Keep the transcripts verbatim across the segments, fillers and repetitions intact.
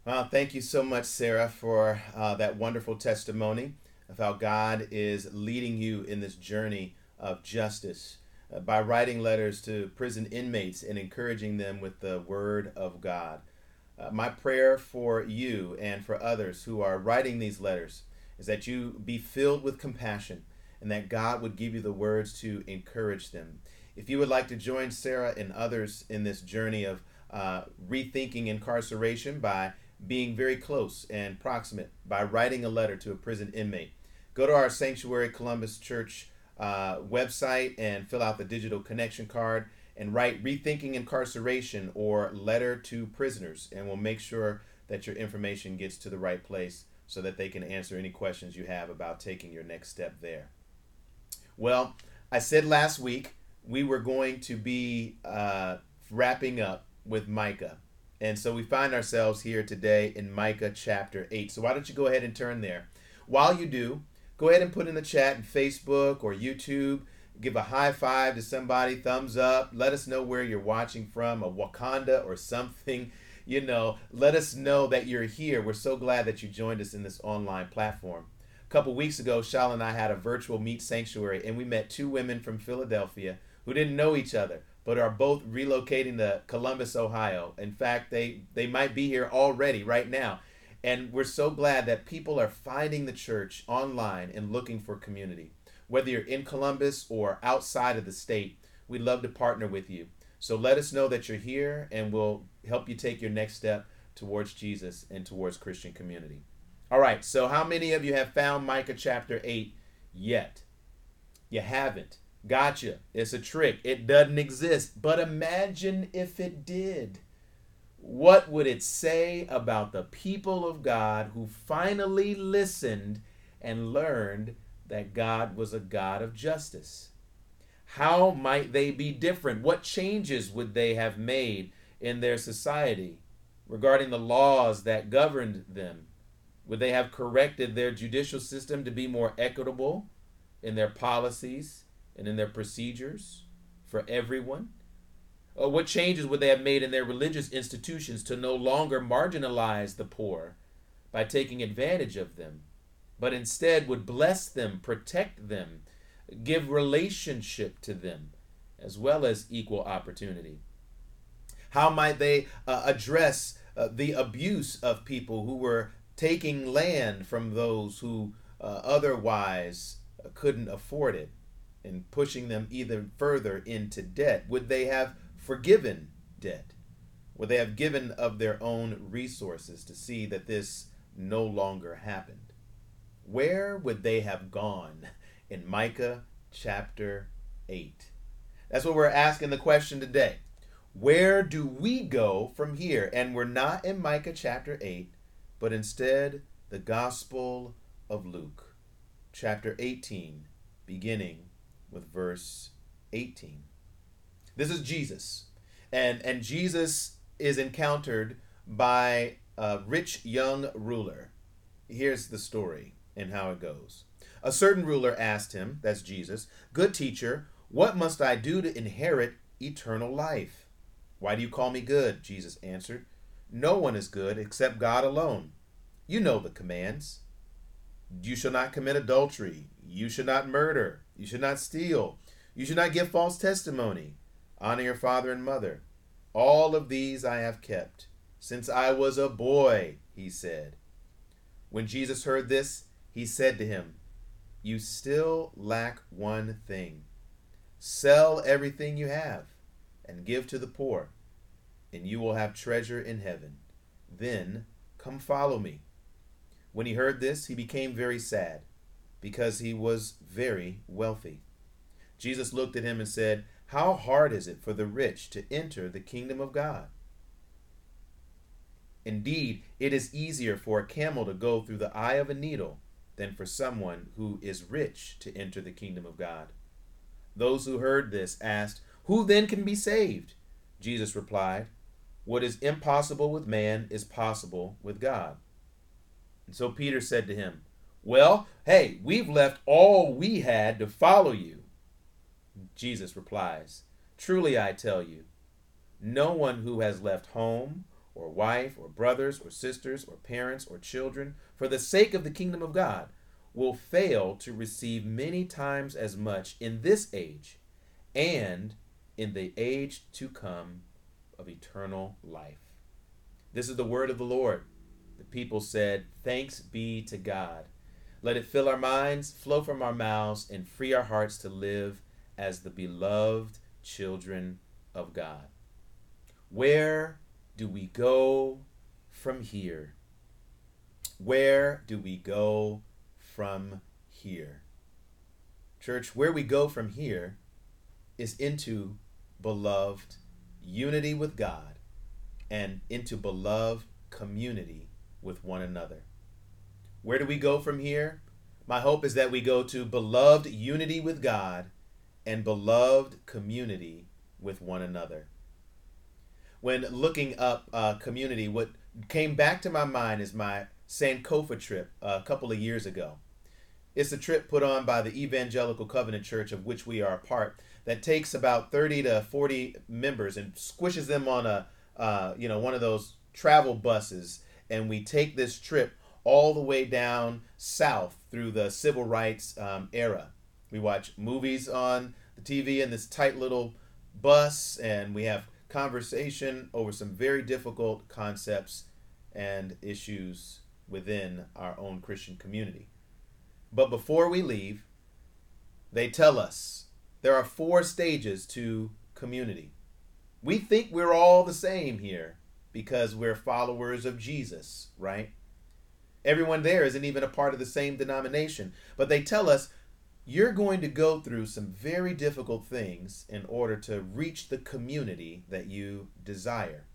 Well, thank you so much, Sarah, for uh, that wonderful testimony of how God is leading you in this journey of justice uh, by writing letters to prison inmates and encouraging them with the Word of God. Uh, my prayer for you and for others who are writing these letters is that you be filled with compassion and that God would give you the words to encourage them. If you would like to join Sarah and others in this journey of uh, rethinking incarceration by being very close and proximate by writing a letter to a prison inmate, go to our Sanctuary Columbus Church uh, website and fill out the digital connection card and write Rethinking Incarceration or Letter to Prisoners, and we'll make sure that your information gets to the right place so that they can answer any questions you have about taking your next step there. Well, I said last week we were going to be uh, wrapping up with Micah. And so we find ourselves here today in Micah chapter eight. So why don't you go ahead and turn there? While you do, go ahead and put in the chat in Facebook or YouTube. Give a high five to somebody, thumbs up. Let us know where you're watching from, a Wakanda or something. You know, let us know that you're here. We're so glad that you joined us in this online platform. A couple weeks ago, Shal and I had a virtual meet sanctuary, and we met two women from Philadelphia who didn't know each other, but are both relocating to Columbus, Ohio. In fact, they, they might be here already right now. And we're so glad that people are finding the church online and looking for community. Whether you're in Columbus or outside of the state, we'd love to partner with you. So let us know that you're here, and we'll help you take your next step towards Jesus and towards Christian community. All right, so how many of you have found Micah chapter eight yet? You haven't. Gotcha. It's a trick. It doesn't exist. But imagine if it did. What would it say about the people of God who finally listened and learned that God was a God of justice? How might they be different? What changes would they have made in their society regarding the laws that governed them? Would they have corrected their judicial system to be more equitable in their policies and in their procedures for everyone? Or what changes would they have made in their religious institutions to no longer marginalize the poor by taking advantage of them, but instead would bless them, protect them, give relationship to them, as well as equal opportunity? How might they uh, address uh, the abuse of people who were taking land from those who uh, otherwise uh, couldn't afford it and pushing them even further into debt? Would they have forgiven debt? Would they have given of their own resources to see that this no longer happened? Where would they have gone in Micah chapter eight? That's what we're asking the question today. Where do we go from here? And we're not in Micah chapter eight, but instead the Gospel of Luke, chapter eighteen, beginning with verse eighteen. This is Jesus, and, and Jesus is encountered by a rich young ruler. Here's the story and how it goes. A certain ruler asked him, that's Jesus, "Good teacher, what must I do to inherit eternal life?" "Why do you call me good?" Jesus answered. "No one is good except God alone. You know the commands. You shall not commit adultery. You should not murder. You should not steal. You should not give false testimony. Honor your father and mother. All of these I have kept since I was a boy," he said. When Jesus heard this, he said to him, "You still lack one thing. Sell everything you have and give to the poor, and you will have treasure in heaven. Then come follow me." When he heard this, he became very sad, because he was very wealthy. Jesus looked at him and said, "How hard is it for the rich to enter the kingdom of God? Indeed, it is easier for a camel to go through the eye of a needle than for someone who is rich to enter the kingdom of God." Those who heard this asked, "Who then can be saved?" Jesus replied, "What is impossible with man is possible with God." And so Peter said to him, "Well, hey, we've left all we had to follow you." Jesus replies, "Truly I tell you, no one who has left home or wife or brothers or sisters or parents or children for the sake of the kingdom of God will fail to receive many times as much in this age and in the age to come of eternal life. This is the word of the Lord. The people said, "Thanks be to God." Let it fill our minds, flow from our mouths, and free our hearts to live as the beloved children of God. Where do we go from here? Where do we go from here? Church, where we go from here is into beloved unity with God and into beloved community with one another. Where do we go from here? My hope is that we go to beloved unity with God and beloved community with one another. When looking up uh, community, what came back to my mind is my Sankofa trip uh, a couple of years ago. It's a trip put on by the Evangelical Covenant Church, of which we are a part, that takes about thirty to forty members and squishes them on a, uh, you know, one of those travel buses, and we take this trip all the way down south through the civil rights um, era. We watch movies on the T V in this tight little bus, and we have conversation over some very difficult concepts and issues within our own Christian community. But before we leave, they tell us there are four stages to community. We think we're all the same here because we're followers of Jesus, right? Everyone there isn't even a part of the same denomination, but they tell us you're going to go through some very difficult things in order to reach the community that you desire.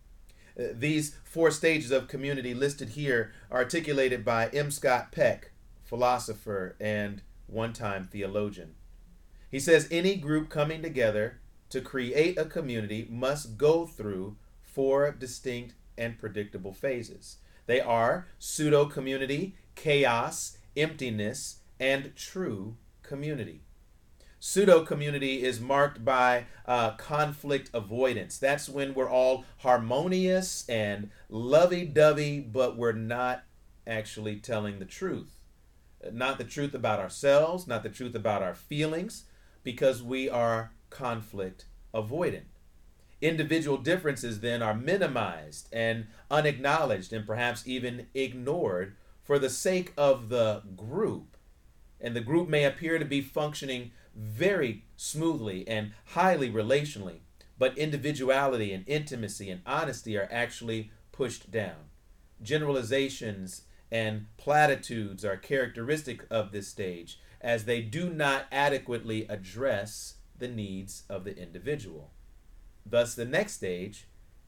Uh, These four stages of community listed here are articulated by M. Scott Peck, philosopher and one-time theologian. He says any group coming together to create a community must go through four distinct and predictable phases. They are pseudo-community, chaos, emptiness, and true community. Pseudo-community is marked by uh, conflict avoidance. That's when we're all harmonious and lovey-dovey, but we're not actually telling the truth. Not the truth about ourselves, not the truth about our feelings, because we are conflict avoidant. Individual differences then are minimized and unacknowledged and perhaps even ignored for the sake of the group. And the group may appear to be functioning very smoothly and highly relationally, but individuality and intimacy and honesty are actually pushed down. Generalizations and platitudes are characteristic of this stage, as they do not adequately address the needs of the individual. Thus, the next stage,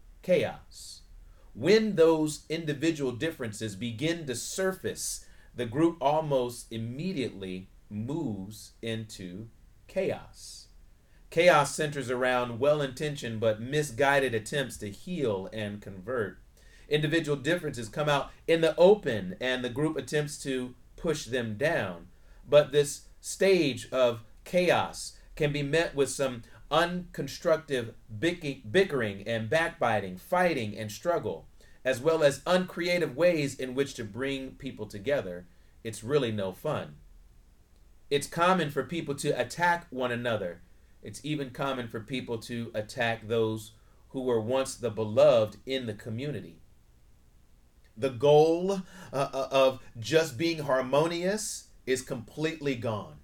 chaos. When those individual differences begin to surface, the group almost immediately moves into chaos. Chaos centers around well-intentioned but misguided attempts to heal and convert. Individual differences come out in the open, and the group attempts to push them down. But this stage of chaos can be met with some unconstructive bickering and backbiting, fighting and struggle, as well as uncreative ways in which to bring people together. It's really no fun. It's common for people to attack one another. It's even common for people to attack those who were once the beloved in the community. The goal uh, of just being harmonious is completely gone.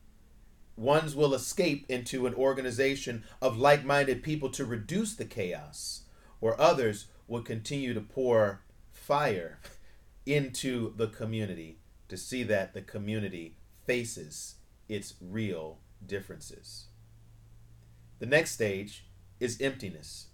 Ones will escape into an organization of like-minded people to reduce the chaos, or others will continue to pour fire into the community to see that the community faces its real differences. The next stage is emptiness.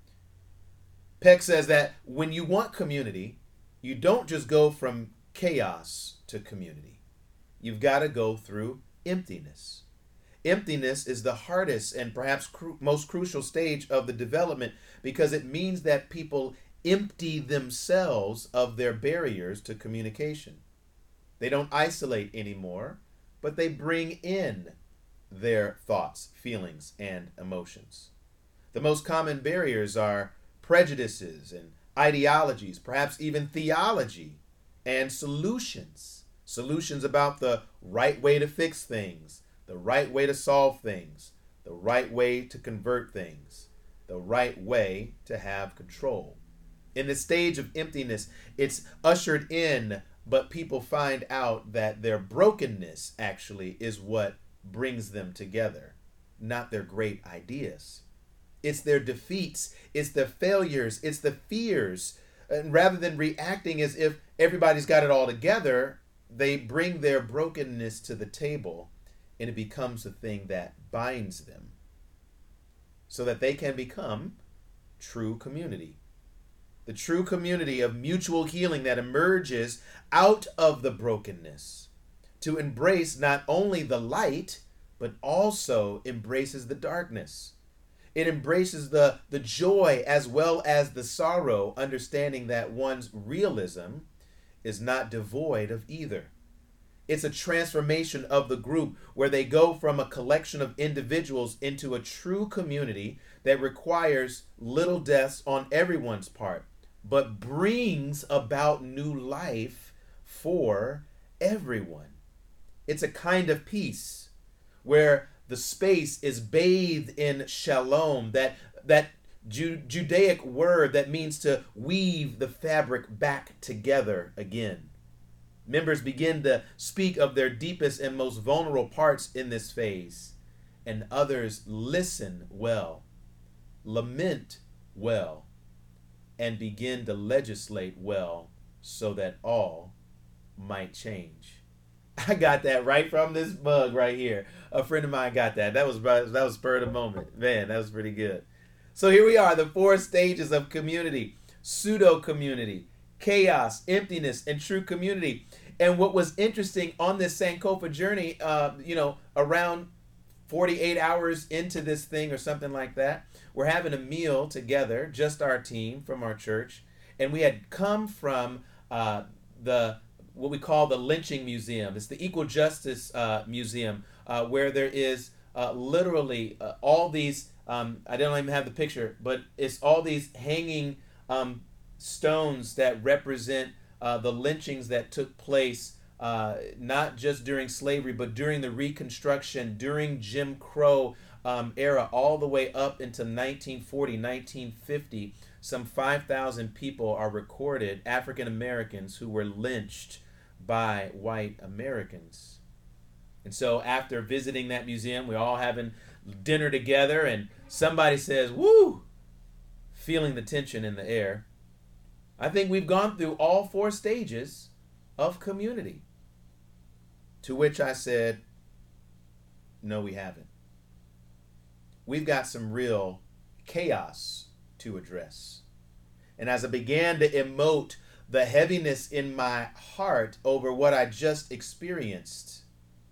Peck says that when you want community, you don't just go from chaos to community. You've got to go through emptiness. Emptiness is the hardest and perhaps cru- most crucial stage of the development, because it means that people empty themselves of their barriers to communication. They don't isolate anymore, but they bring in their thoughts, feelings, and emotions. The most common barriers are prejudices and ideologies, perhaps even theology, and solutions. Solutions about the right way to fix things, the right way to solve things, the right way to convert things, the right way to have control. In the stage of emptiness, it's ushered in, but people find out that their brokenness actually is what brings them together, not their great ideas. It's their defeats, it's their failures, it's the fears. And rather than reacting as if everybody's got it all together, they bring their brokenness to the table, and it becomes the thing that binds them so that they can become true community. The true community of mutual healing that emerges out of the brokenness to embrace not only the light, but also embraces the darkness. It embraces the, the joy as well as the sorrow, understanding that one's realism is not devoid of either. It's a transformation of the group where they go from a collection of individuals into a true community that requires little deaths on everyone's part, but brings about new life for everyone. It's a kind of peace where the space is bathed in shalom, that that Ju- Judaic word that means to weave the fabric back together again. Members begin to speak of their deepest and most vulnerable parts in this phase, and others listen well, lament well, and begin to legislate well so that all might change. I got that right from this mug right here. A friend of mine got that. That was that was spur of the moment. Man, that was pretty good. So here we are, the four stages of community: pseudo community, chaos, emptiness, and true community. And what was interesting on this Sankofa journey, uh, you know, around forty-eight hours into this thing or something like that, we're having a meal together, just our team from our church, and we had come from uh, the what we call the Lynching Museum. It's the Equal Justice uh, Museum, uh, where there is uh, literally uh, all these, um, I don't even have the picture, but it's all these hanging um, stones that represent uh, the lynchings that took place, uh, not just during slavery, but during the Reconstruction, during Jim Crow um, era, all the way up into nineteen forty, nineteen fifty. Some five thousand people are recorded, African Americans, who were lynched by white Americans. And so after visiting that museum, we're all having dinner together, and somebody says, "Woo!" feeling the tension in the air. I think we've gone through all four stages of community. To which I said, no, we haven't. We've got some real chaos to address. And as I began to emote the heaviness in my heart over what I just experienced,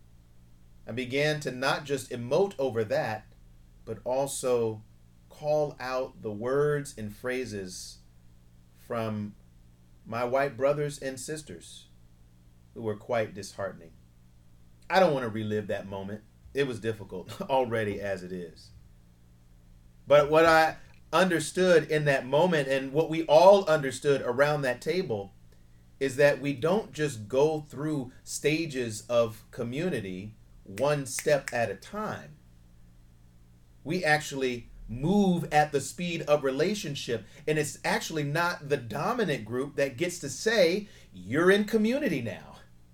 I began to not just emote over that, but also call out the words and phrases from my white brothers and sisters who were quite disheartening. I don't want to relive that moment. It was difficult already as it is. But what I understood in that moment, and what we all understood around that table, is that we don't just go through stages of community one step at a time. We actually move at the speed of relationship, and it's actually not the dominant group that gets to say, you're in community now.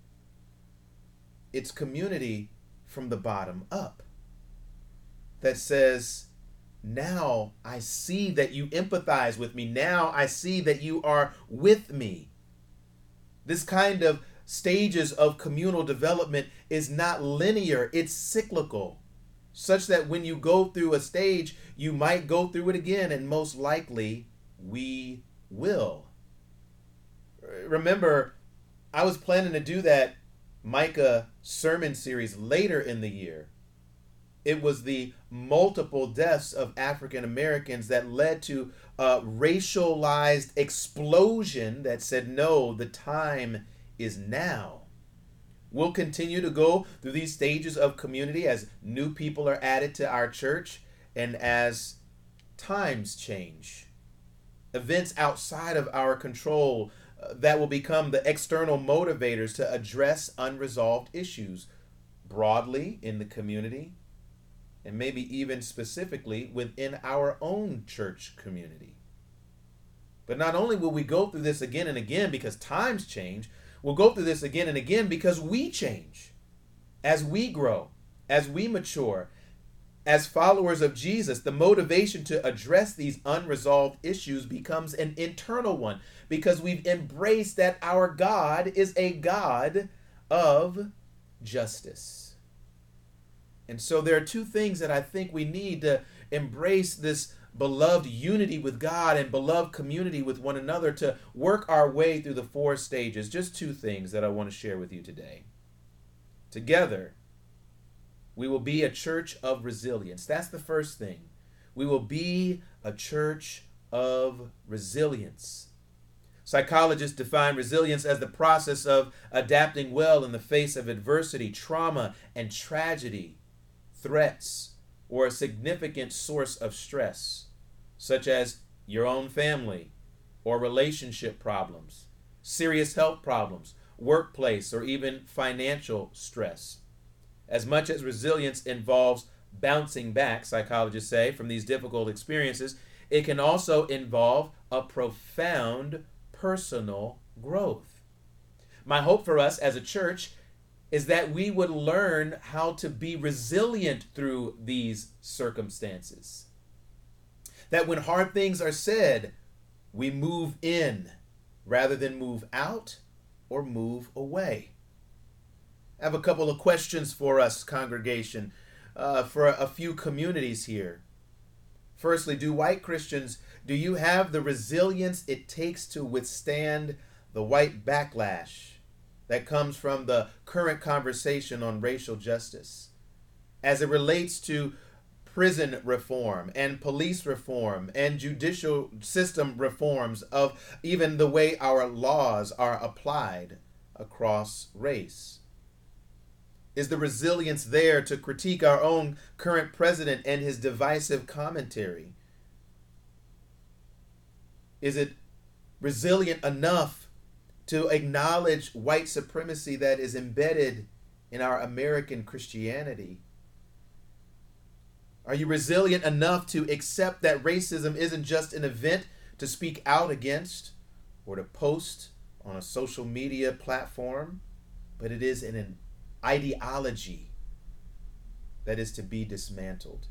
It's community from the bottom up that says, now I see that you empathize with me. Now I see that you are with me. This kind of stages of communal development is not linear, it's cyclical, such that when you go through a stage, you might go through it again, and most likely we will. Remember, I was planning to do that Micah sermon series later in the year. It was the multiple deaths of African Americans that led to a racialized explosion that said, no, the time is now. We'll continue to go through these stages of community as new people are added to our church and as times change. events outside of our control uh, that will become the external motivators to address unresolved issues broadly in the community, and maybe even specifically within our own church community. But not only will we go through this again and again because times change, we'll go through this again and again because we change. As we grow, as we mature, as followers of Jesus, the motivation to address these unresolved issues becomes an internal one because we've embraced that our God is a God of justice. And so there are two things that I think we need to embrace this beloved unity with God and beloved community with one another to work our way through the four stages. Just two things that I want to share with you today. Together, we will be a church of resilience. That's the first thing. We will be a church of resilience. Psychologists define resilience as the process of adapting well in the face of adversity, trauma, and tragedy, threats, or a significant source of stress, such as your own family or relationship problems, serious health problems, workplace, or even financial stress. As much as resilience involves bouncing back, psychologists say, from these difficult experiences, it can also involve a profound personal growth. My hope for us as a church is that we would learn how to be resilient through these circumstances. That when hard things are said, we move in rather than move out or move away. I have a couple of questions for us, congregation, uh, for a few communities here. Firstly, do white Christians, do you have the resilience it takes to withstand the white backlash that comes from the current conversation on racial justice as it relates to prison reform and police reform and judicial system reforms of even the way our laws are applied across race? Is the resilience there to critique our own current president and his divisive commentary? Is it resilient enough to acknowledge white supremacy that is embedded in our American Christianity? Are you resilient enough to accept that racism isn't just an event to speak out against or to post on a social media platform, but it is an ideology that is to be dismantled?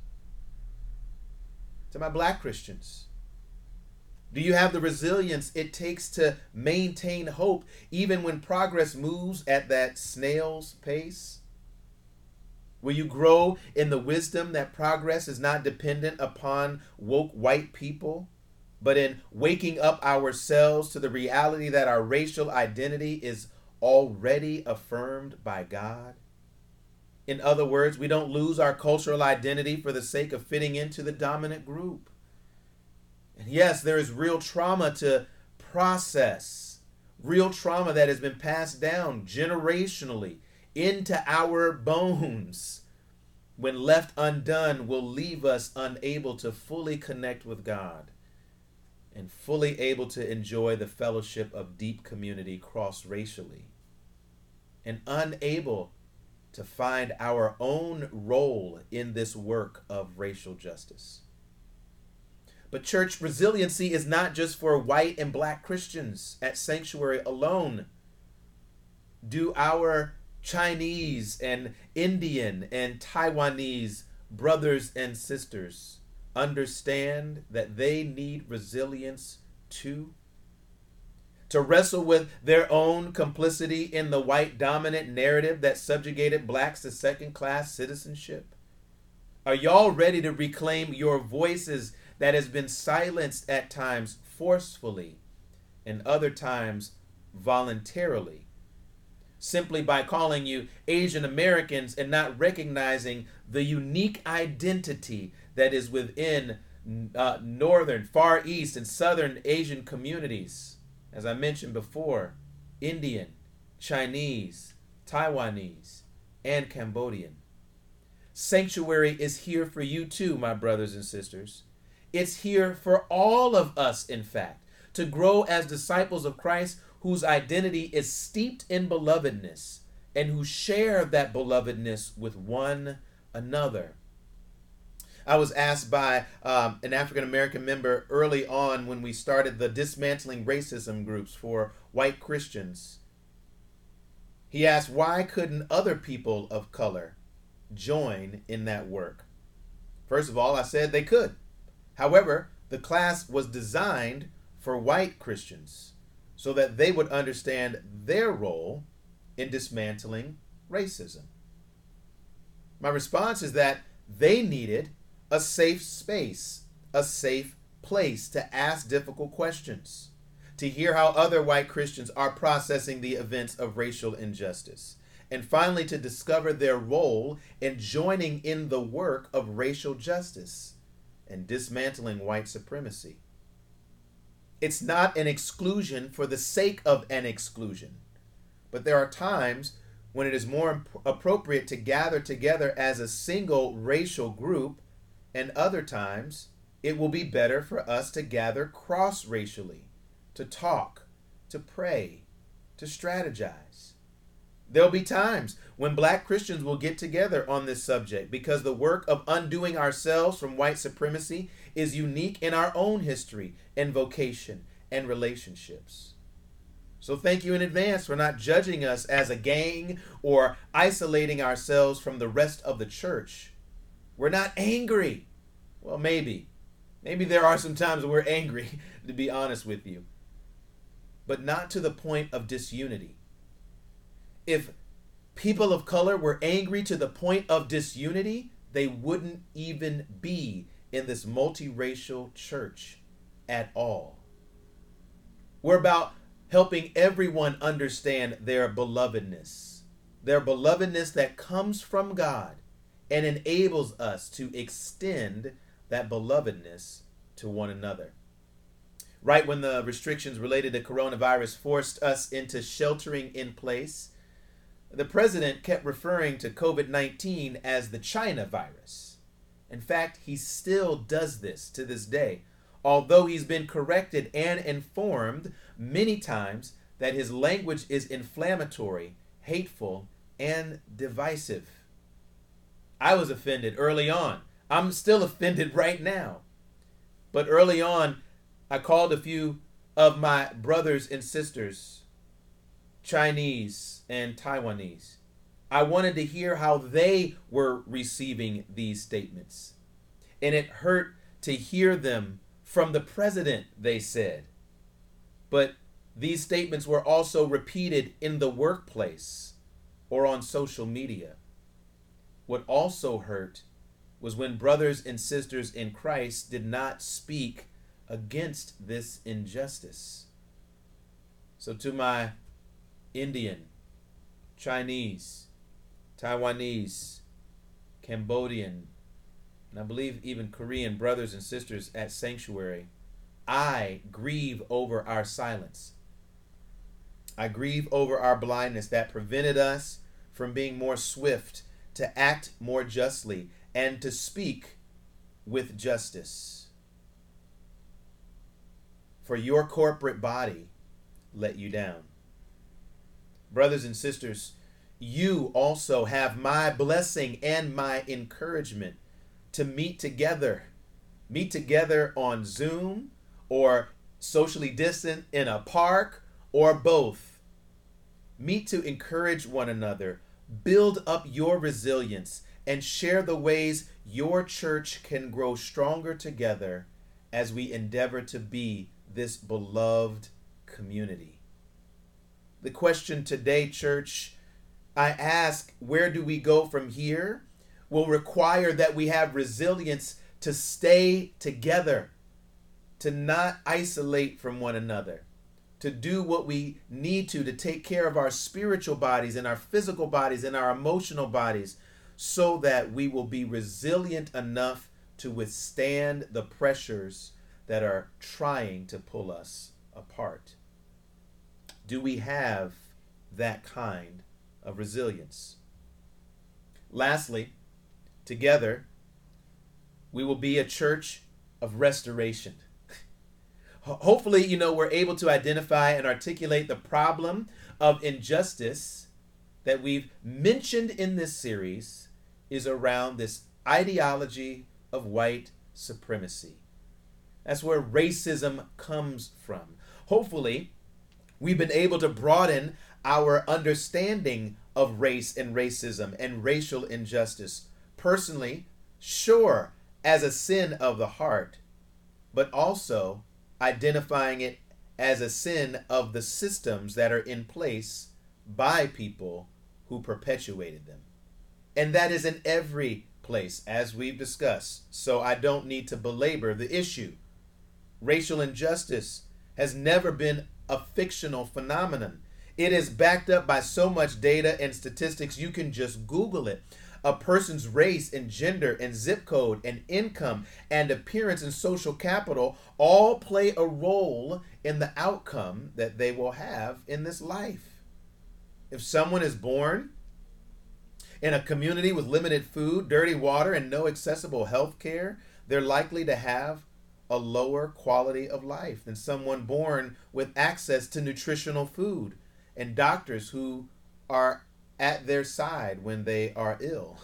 To my black Christians, do you have the resilience it takes to maintain hope even when progress moves at that snail's pace? Will you grow in the wisdom that progress is not dependent upon woke white people, but in waking up ourselves to the reality that our racial identity is already affirmed by God? In other words, we don't lose our cultural identity for the sake of fitting into the dominant group. And yes, there is real trauma to process, real trauma that has been passed down generationally into our bones. When left undone, will leave us unable to fully connect with God and fully able to enjoy the fellowship of deep community cross-racially, and unable to find our own role in this work of racial justice. But church, resiliency is not just for white and black Christians at Sanctuary alone. Do our Chinese and Indian and Taiwanese brothers and sisters understand that they need resilience too? To wrestle with their own complicity in the white dominant narrative that subjugated blacks to second-class citizenship? Are y'all ready to reclaim your voices that has been silenced at times forcefully and other times voluntarily, simply by calling you Asian Americans and not recognizing the unique identity that is within uh, northern, far east, and southern Asian communities? As I mentioned before, Indian, Chinese, Taiwanese, and Cambodian. Sanctuary is here for you too, my brothers and sisters. It's here for all of us, in fact. to grow as disciples of Christ whose identity is steeped in belovedness and who share that belovedness with one another. I was asked by um, an African-American member early on when we started the Dismantling Racism groups for white Christians. He asked, why couldn't other people of color join in that work? First of all, I said they could. However, the class was designed for white Christians so that they would understand their role in dismantling racism. My response is that they needed a safe space, a safe place to ask difficult questions, to hear how other white Christians are processing the events of racial injustice, and finally to discover their role in joining in the work of racial justice and dismantling white supremacy. It's not an exclusion for the sake of an exclusion, but there are times when it is more appropriate to gather together as a single racial group, and other times it will be better for us to gather cross-racially, to talk, to pray, to strategize. There'll be times when black Christians will get together on this subject because the work of undoing ourselves from white supremacy is unique in our own history and vocation and relationships. So thank you in advance for not judging us as a gang or isolating ourselves from the rest of the church. We're not angry. Well, maybe. Maybe there are some times when we're angry, to be honest with you. But not to the point of disunity. If people of color were angry to the point of disunity, they wouldn't even be in this multiracial church at all. We're about helping everyone understand their belovedness, their belovedness that comes from God and enables us to extend that belovedness to one another. Right when the restrictions related to coronavirus forced us into sheltering in place, the president kept referring to COVID nineteen as the China virus. In fact, he still does this to this day, although he's been corrected and informed many times that his language is inflammatory, hateful, and divisive. I was offended early on. I'm still offended right now. But early on, I called a few of my brothers and sisters, Chinese and Taiwanese. I wanted to hear how they were receiving these statements. And it hurt to hear them from the president, they said. But these statements were also repeated in the workplace or on social media. What also hurt was when brothers and sisters in Christ did not speak against this injustice. So to my Indian, Chinese, Taiwanese, Cambodian, and I believe even Korean brothers and sisters at Sanctuary, I grieve over our silence. I grieve over our blindness that prevented us from being more swift to act more justly and to speak with justice. For your corporate body let you down. Brothers and sisters, you also have my blessing and my encouragement to meet together. Meet together on Zoom or socially distant in a park or both. Meet to encourage one another, build up your resilience, and share the ways your church can grow stronger together as we endeavor to be this beloved community. The question today, church, I ask, where do we go from here, will require that we have resilience to stay together, to not isolate from one another, to do what we need to to take care of our spiritual bodies and our physical bodies and our emotional bodies so that we will be resilient enough to withstand the pressures that are trying to pull us apart. Do we have that kind of resilience? Lastly, together, we will be a church of restoration. Ho- hopefully, you know, we're able to identify and articulate the problem of injustice that we've mentioned in this series is around this ideology of white supremacy. That's where racism comes from. Hopefully, we've been able to broaden our understanding of race and racism and racial injustice. Personally, sure, as a sin of the heart, but also identifying it as a sin of the systems that are in place by people who perpetuated them. And that is in every place, as we've discussed, so I don't need to belabor the issue. Racial injustice has never been a fictional phenomenon. It is backed up by so much data and statistics, you can just Google it. A person's race and gender and zip code and income and appearance and social capital all play a role in the outcome that they will have in this life. If someone is born in a community with limited food, dirty water, and no accessible health care, they're likely to have a lower quality of life than someone born with access to nutritional food and doctors who are at their side when they are ill.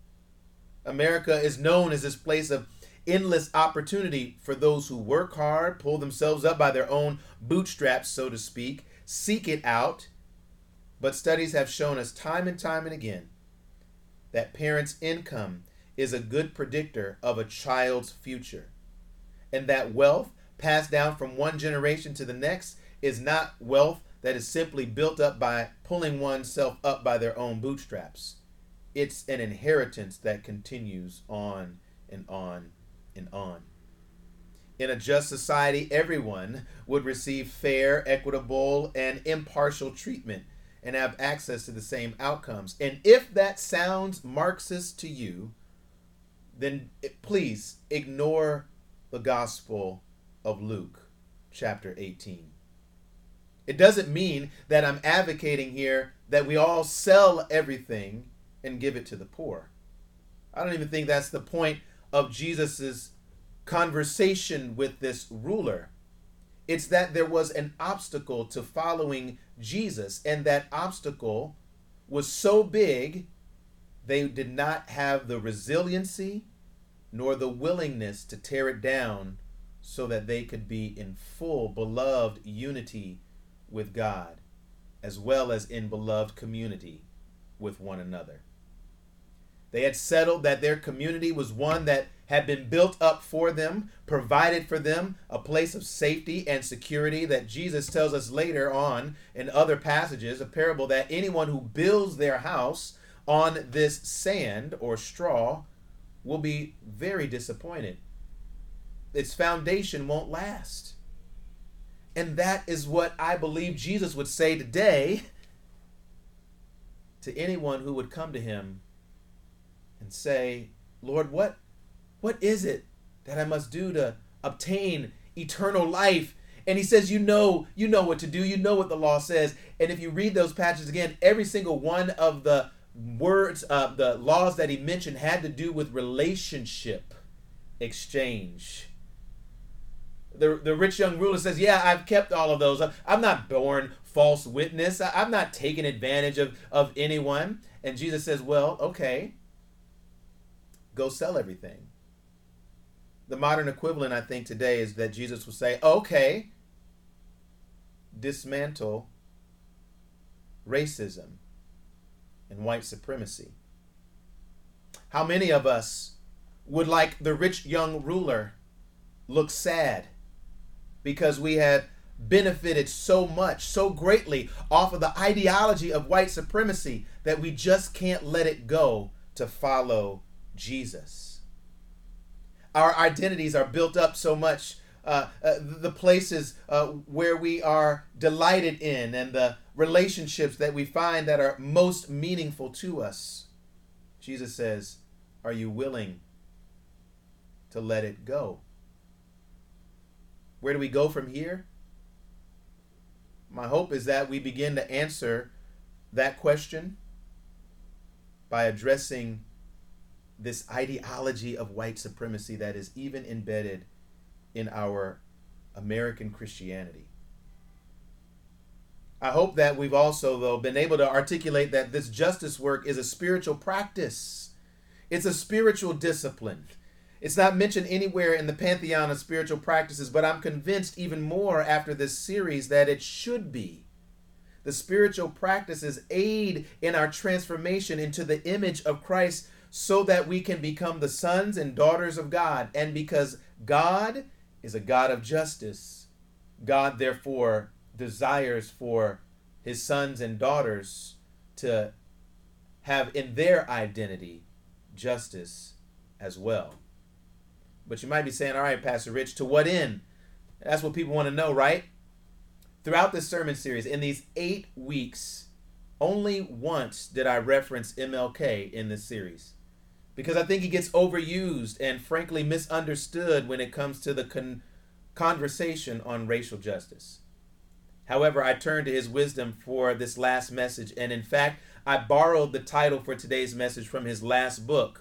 America is known as this place of endless opportunity for those who work hard, pull themselves up by their own bootstraps, so to speak, seek it out. But studies have shown us time and time and again that parents' income is a good predictor of a child's future, and that wealth passed down from one generation to the next is not wealth that is simply built up by pulling oneself up by their own bootstraps. It's an inheritance that continues on and on and on. In a just society, everyone would receive fair, equitable, and impartial treatment and have access to the same outcomes. And if that sounds Marxist to you, then please ignore the Gospel of Luke, chapter eighteen. It doesn't mean that I'm advocating here that we all sell everything and give it to the poor. I don't even think that's the point of Jesus's conversation with this ruler. It's that there was an obstacle to following Jesus, and that obstacle was so big they did not have the resiliency nor the willingness to tear it down so that they could be in full beloved unity with God, as well as in beloved community with one another. They had settled that their community was one that had been built up for them, provided for them a place of safety and security that Jesus tells us later on in other passages, a parable that anyone who builds their house on this sand or straw will be very disappointed. Its foundation won't last. And that is what I believe Jesus would say today to anyone who would come to him and say, Lord, what, what is it that I must do to obtain eternal life? And he says, you know, you know what to do. You know what the law says. And if you read those passages again, every single one of the words, uh, the laws that he mentioned had to do with relationship exchange. The, the rich young ruler says, yeah, I've kept all of those. I'm not born false witness. I'm not taking advantage of, of anyone. And Jesus says, well, okay, go sell everything. The modern equivalent, I think, today is that Jesus will say, okay, dismantle racism and white supremacy. How many of us would, like the rich young ruler, look sad because we had benefited so much, so greatly off of the ideology of white supremacy that we just can't let it go to follow Jesus? Our identities are built up so much, uh, uh, the places uh, where we are delighted in and the relationships that we find that are most meaningful to us. Jesus says, are you willing to let it go? Where do we go from here? My hope is that we begin to answer that question by addressing this ideology of white supremacy that is even embedded in our American Christianity. I hope that we've also, though, been able to articulate that this justice work is a spiritual practice. It's a spiritual discipline. It's not mentioned anywhere in the pantheon of spiritual practices, but I'm convinced even more after this series that it should be. The spiritual practices aid in our transformation into the image of Christ so that we can become the sons and daughters of God. And because God is a God of justice, God therefore desires for his sons and daughters to have in their identity justice as well. But you might be saying, all right, Pastor Rich, to what end? That's what people want to know, right? Throughout this sermon series, in these eight weeks, only once did I reference M L K in this series, because I think he gets overused and frankly misunderstood when it comes to the con- conversation on racial justice. However, I turned to his wisdom for this last message, and in fact, I borrowed the title for today's message from his last book,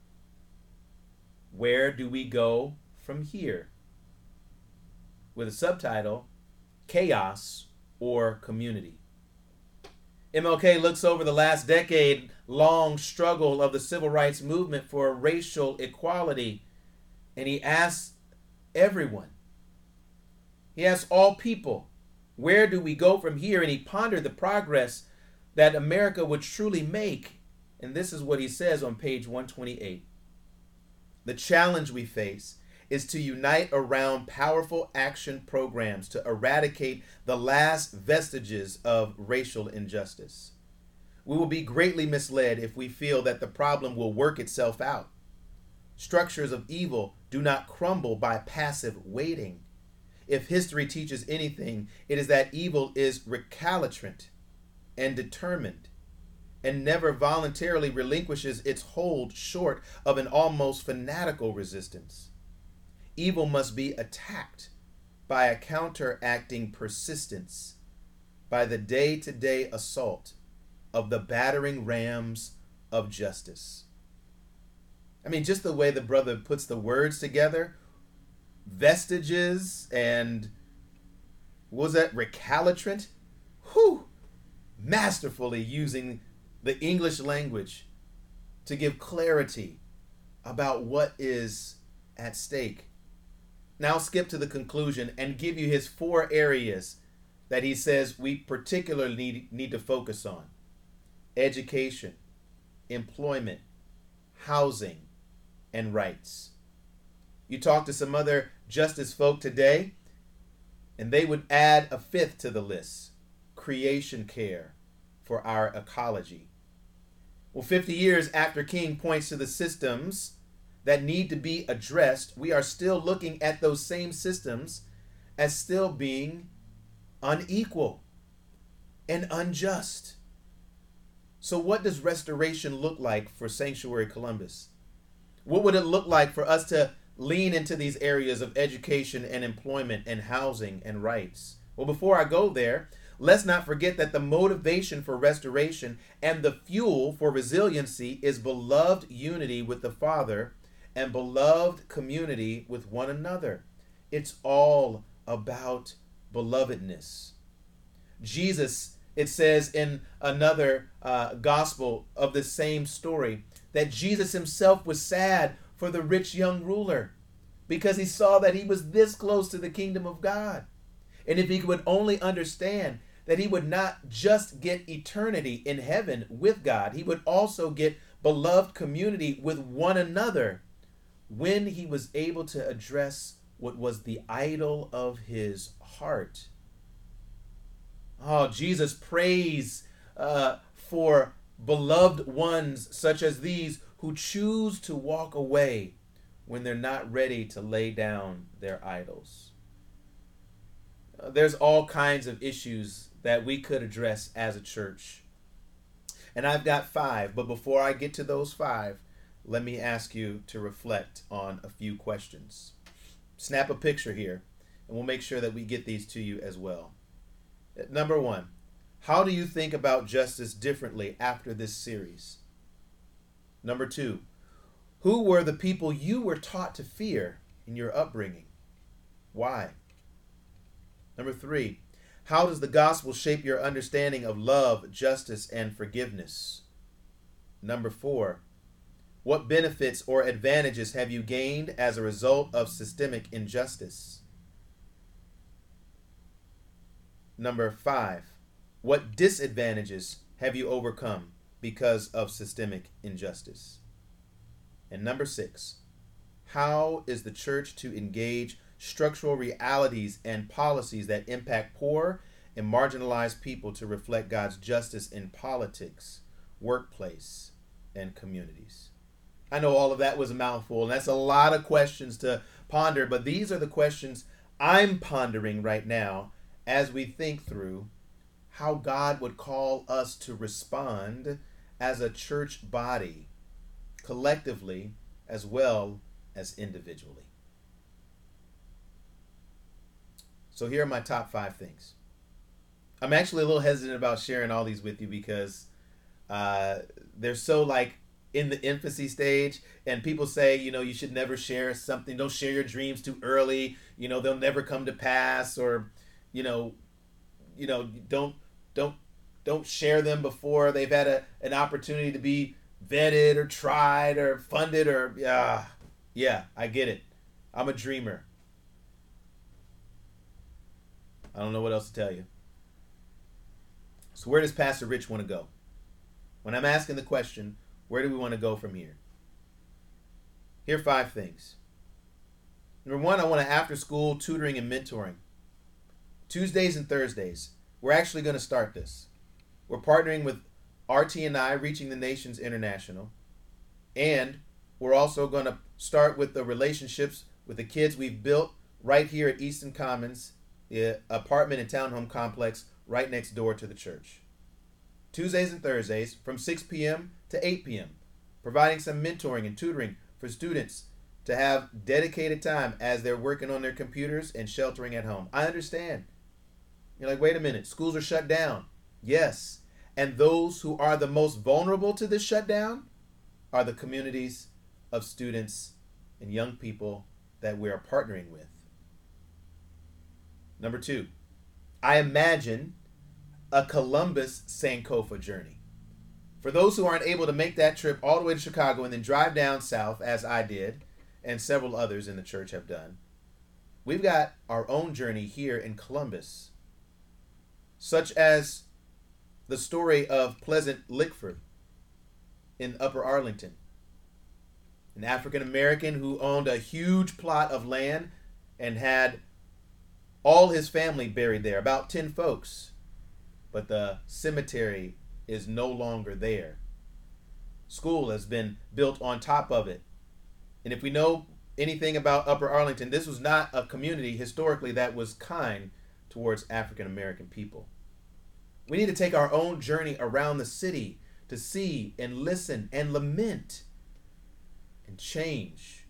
Where Do We Go From Here? With a subtitle, Chaos or Community. M L K looks over the last decade-long struggle of the civil rights movement for racial equality, and he asks everyone, he asks all people, where do we go from here? And he pondered the progress that America would truly make. And this is what he says on page one twenty-eight. The challenge we face is to unite around powerful action programs to eradicate the last vestiges of racial injustice. We will be greatly misled if we feel that the problem will work itself out. Structures of evil do not crumble by passive waiting. If history teaches anything, it is that evil is recalcitrant and determined, and never voluntarily relinquishes its hold short of an almost fanatical resistance. Evil must be attacked by a counteracting persistence, by the day-to-day assault of the battering rams of justice. I mean, just the way the brother puts the words together, vestiges and, what was that, recalcitrant? Whew! Masterfully using the English language to give clarity about what is at stake. Now I'll skip to the conclusion and give you his four areas that he says we particularly need, need to focus on: education, employment, housing, and rights. You talk to some other justice folk today, and they would add a fifth to the list: creation care for our ecology. Well, fifty years after King points to the systems that need to be addressed, we are still looking at those same systems as still being unequal and unjust. So what does restoration look like for Sanctuary Columbus? What would it look like for us to lean into these areas of education and employment and housing and rights? Well, before I go there, let's not forget that the motivation for restoration and the fuel for resiliency is beloved unity with the Father and beloved community with one another. It's all about belovedness. Jesus, it says in another uh, gospel of the same story, that Jesus himself was sad for the rich young ruler because he saw that he was this close to the kingdom of God. And if he would only understand that he would not just get eternity in heaven with God, he would also get beloved community with one another when he was able to address what was the idol of his heart. Oh, Jesus prays uh, for beloved ones such as these who choose to walk away when they're not ready to lay down their idols. Uh, there's all kinds of issues that we could address as a church. And I've got five, but before I get to those five, let me ask you to reflect on a few questions. Snap a picture here, and we'll make sure that we get these to you as well. Number one, how do you think about justice differently after this series? Number two, who were the people you were taught to fear in your upbringing? Why? Number three, how does the gospel shape your understanding of love, justice, and forgiveness? Number four, what benefits or advantages have you gained as a result of systemic injustice? Number five, what disadvantages have you overcome because of systemic injustice? And number six, how is the church to engage structural realities and policies that impact poor and marginalized people to reflect God's justice in politics, workplace, and communities? I know all of that was a mouthful, and that's a lot of questions to ponder, but these are the questions I'm pondering right now as we think through how God would call us to respond as a church body, collectively as well as individually. So here are my top five things. I'm actually a little hesitant about sharing all these with you because uh, they're so like in the infancy stage, and people say, you know, you should never share something. Don't share your dreams too early. You know, they'll never come to pass, or, you know, you know, don't don't don't share them before they've had a, an opportunity to be vetted or tried or funded or yeah, yeah, I get it. I'm a dreamer. I don't know what else to tell you. So where does Pastor Rich want to go? When I'm asking the question, where do we want to go from here? Here are five things. Number one, I want to after school tutoring and mentoring. Tuesdays and Thursdays. We're actually going to start this. We're partnering with R T and I, Reaching the Nations International. And we're also going to start with the relationships with the kids we've built right here at Easton Commons, the apartment and townhome complex right next door to the church. Tuesdays and Thursdays from six p.m. to eight p.m., providing some mentoring and tutoring for students to have dedicated time as they're working on their computers and sheltering at home. I understand. You're like, wait a minute, schools are shut down. Yes. And those who are the most vulnerable to this shutdown are the communities of students and young people that we are partnering with. Number two, I imagine a Columbus Sankofa journey. For those who aren't able to make that trip all the way to Chicago and then drive down south, as I did, and several others in the church have done, we've got our own journey here in Columbus, such as the story of Pleasant Lickford in Upper Arlington, an African American who owned a huge plot of land and had all his family buried there, about ten folks. But the cemetery is no longer there. School has been built on top of it. And if we know anything about Upper Arlington, this was not a community historically that was kind towards African American people. We need to take our own journey around the city to see and listen and lament and change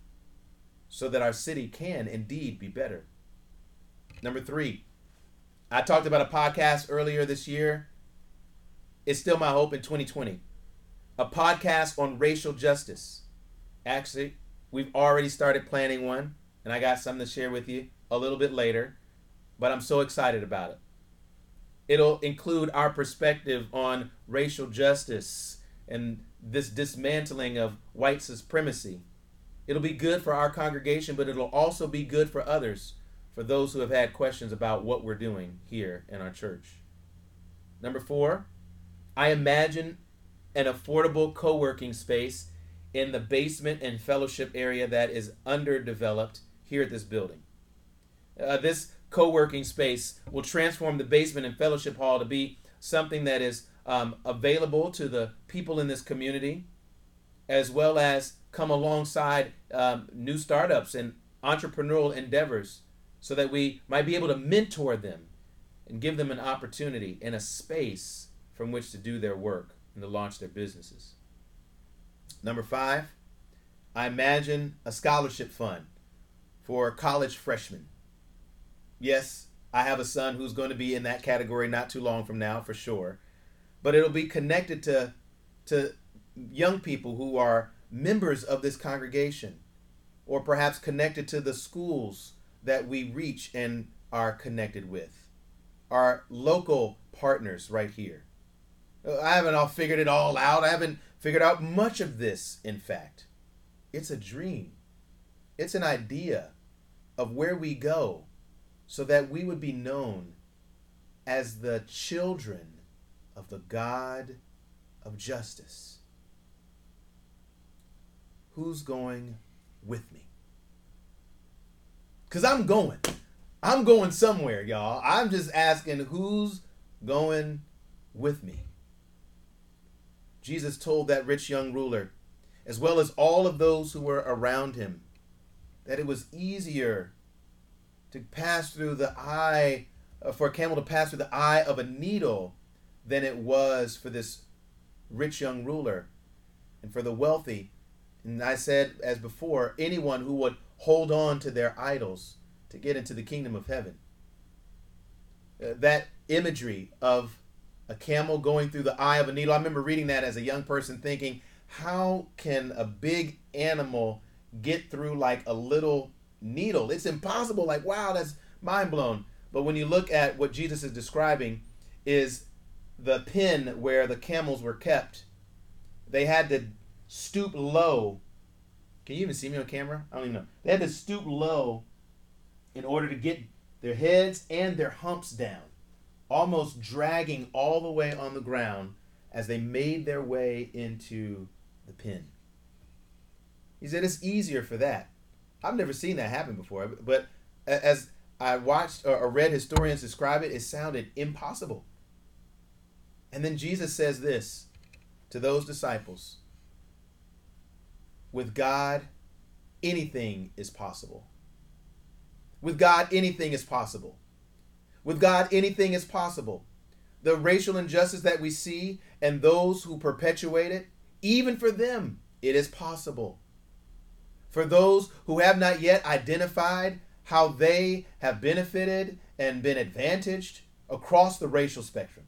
so that our city can indeed be better. Number three, I talked about a podcast earlier this year. It's still my hope in twenty twenty. A podcast on racial justice. Actually, we've already started planning one, and I got something to share with you a little bit later, but I'm so excited about it. It'll include our perspective on racial justice and this dismantling of white supremacy. It'll be good for our congregation, but it'll also be good for others, for those who have had questions about what we're doing here in our church. Number four, I imagine an affordable co-working space in the basement and fellowship area that is underdeveloped here at this building. Uh, this co-working space will transform the basement and fellowship hall to be something that is um, available to the people in this community, as well as come alongside um, new startups and entrepreneurial endeavors, so that we might be able to mentor them and give them an opportunity and a space from which to do their work and to launch their businesses. Number five, I imagine a scholarship fund for college freshmen. Yes, I have a son who's going to be in that category not too long from now, for sure. But it'll be connected to, to young people who are members of this congregation, or perhaps connected to the schools that we reach and are connected with, our local partners right here. I haven't all figured it all out. I haven't figured out much of this, in fact. It's a dream. It's an idea of where we go so that we would be known as the children of the God of justice. Who's going with me? Because I'm going. I'm going somewhere, y'all. I'm just asking who's going with me. Jesus told that rich young ruler, as well as all of those who were around him, that it was easier to pass through the eye, uh, for a camel to pass through the eye of a needle than it was for this rich young ruler and for the wealthy. And I said, as before, anyone who would hold on to their idols to get into the kingdom of heaven. Uh, that imagery of a camel going through the eye of a needle, I remember reading that as a young person thinking, how can a big animal get through like a little needle? It's impossible. Like, wow, that's mind blown. But when you look at what Jesus is describing is the pen where the camels were kept. They had to stoop low. Can you even see me on camera? I don't even know. They had to stoop low in order to get their heads and their humps down, almost dragging all the way on the ground as they made their way into the pen. He said it's easier for that. I've never seen that happen before, but as I watched or read historians describe it, it sounded impossible. And then Jesus says this to those disciples: with God, anything is possible. With God, anything is possible. With God, anything is possible. The racial injustice that we see and those who perpetuate it, even for them, it is possible. For those who have not yet identified how they have benefited and been advantaged across the racial spectrum,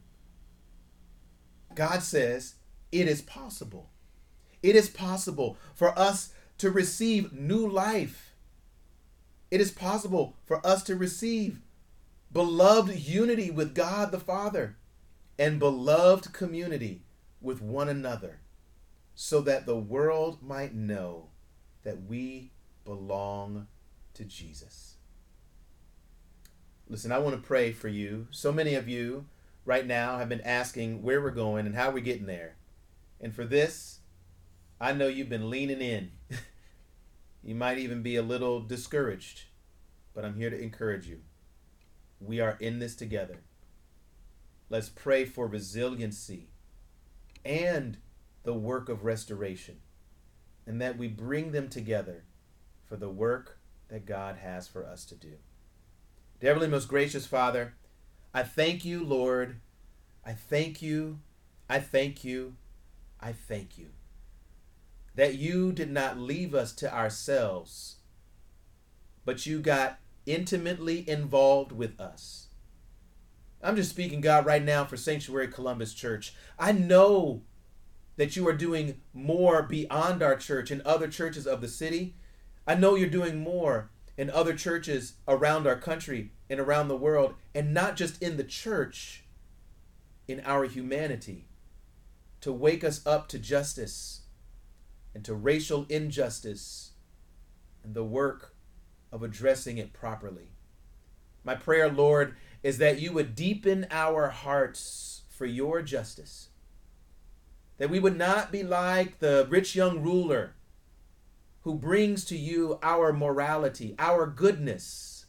God says it is possible. It is possible for us to receive new life. It is possible for us to receive beloved unity with God the Father and beloved community with one another, so that the world might know that we belong to Jesus. Listen, I want to pray for you. So many of you right now have been asking where we're going and how we're getting there. And for this, I know you've been leaning in. You might even be a little discouraged, but I'm here to encourage you. We are in this together. Let's pray for resiliency and the work of restoration, and that we bring them together for the work that God has for us to do. Dear Heavenly, most gracious Father, I thank you, Lord. I thank you. I thank you. I thank you that you did not leave us to ourselves, but you got intimately involved with us. I'm just speaking, God, right now for Sanctuary Columbus Church. I know that you are doing more beyond our church and other churches of the city. I know you're doing more in other churches around our country and around the world, and not just in the church, in our humanity, to wake us up to justice and to racial injustice and the work of addressing it properly. My prayer, Lord, is that you would deepen our hearts for your justice, that we would not be like the rich young ruler who brings to you our morality, our goodness,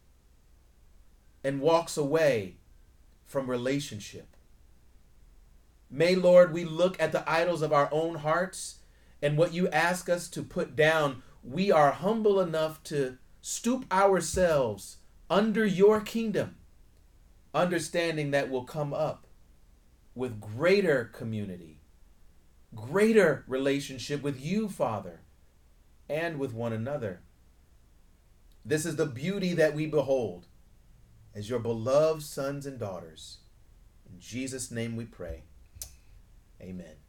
and walks away from relationship. May, Lord, we look at the idols of our own hearts, and what you ask us to put down, we are humble enough to stoop ourselves under your kingdom, understanding that we'll come up with greater community, greater relationship with you, Father, and with one another. This is the beauty that we behold as your beloved sons and daughters. In Jesus' name we pray. Amen.